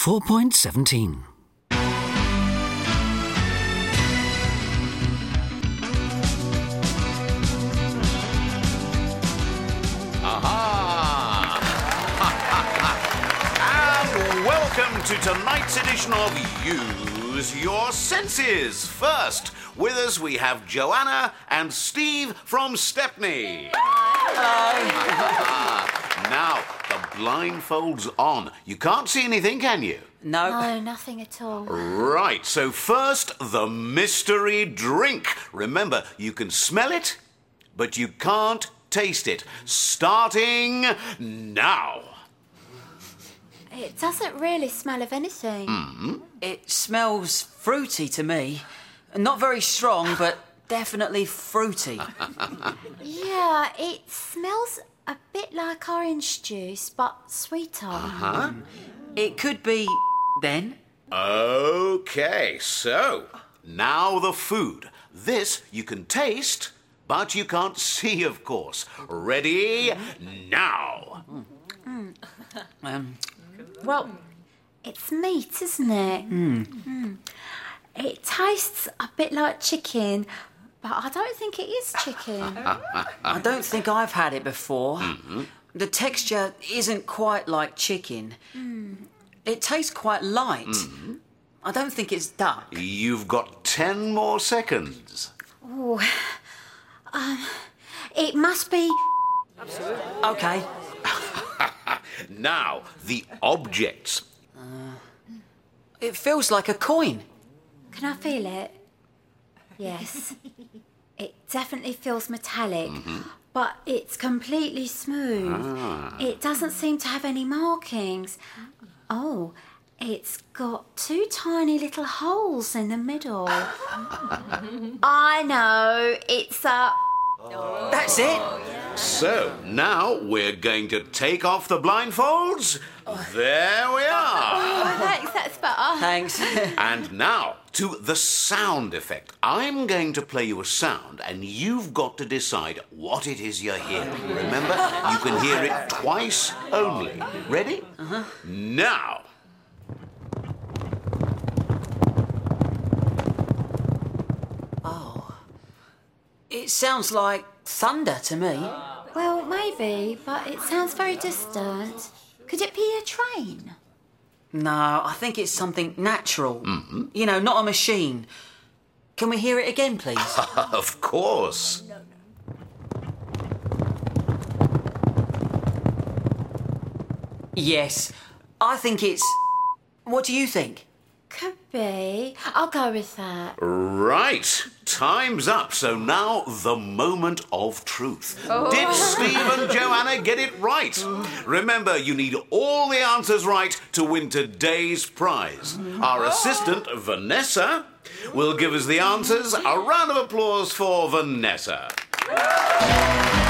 4.17. Welcome to tonight's edition of Use Your Senses. First, with us we have Joanna and Steve from Stepney. Hello. Now, the blindfold's on. You can't see anything, can you? No. Nothing at all. Right, so first, the mystery drink. Remember, you can smell it, but you can't taste it. Starting now. It doesn't really smell of anything. It smells fruity to me. Not very strong, but definitely fruity. Yeah, it smells a bit like orange juice, but sweeter. It could be then. Okay, so now the food. This you can taste, but you can't see, of course. Ready? Now. Well, it's meat, isn't it? It tastes a bit like chicken, but I don't think it is chicken. I don't think I've had it before. The texture isn't quite like chicken. It tastes quite light. I don't think it's duck. You've got 10 more seconds. Oh, it must be... Okay. Now, the objects. It feels like a coin. Can I feel it? Yes. It definitely feels metallic, but it's completely smooth. It doesn't seem to have any markings. Oh, it's got 2 tiny little holes in the middle. I know, it's a... That's it. So, now we're going to take off the blindfolds. There we are. Oh, thanks, that's better. Thanks. And now, to the sound effect. I'm going to play you a sound, and you've got to decide what it is you're hearing. Remember, you can hear it twice only. Ready? Now. It sounds like thunder to me. Well, maybe, but it sounds very distant. Could it be a train? No, I think it's something natural. You know, not a machine. Can we hear it again, please? Of course. Yes. I think it's... What do you think? Could be. I'll go with that. Right. Time's up. So now the moment of truth. Did Steve and Joanna get it right? Remember, you need all the answers right to win today's prize. Our assistant, Vanessa, will give us the answers. A round of applause for Vanessa.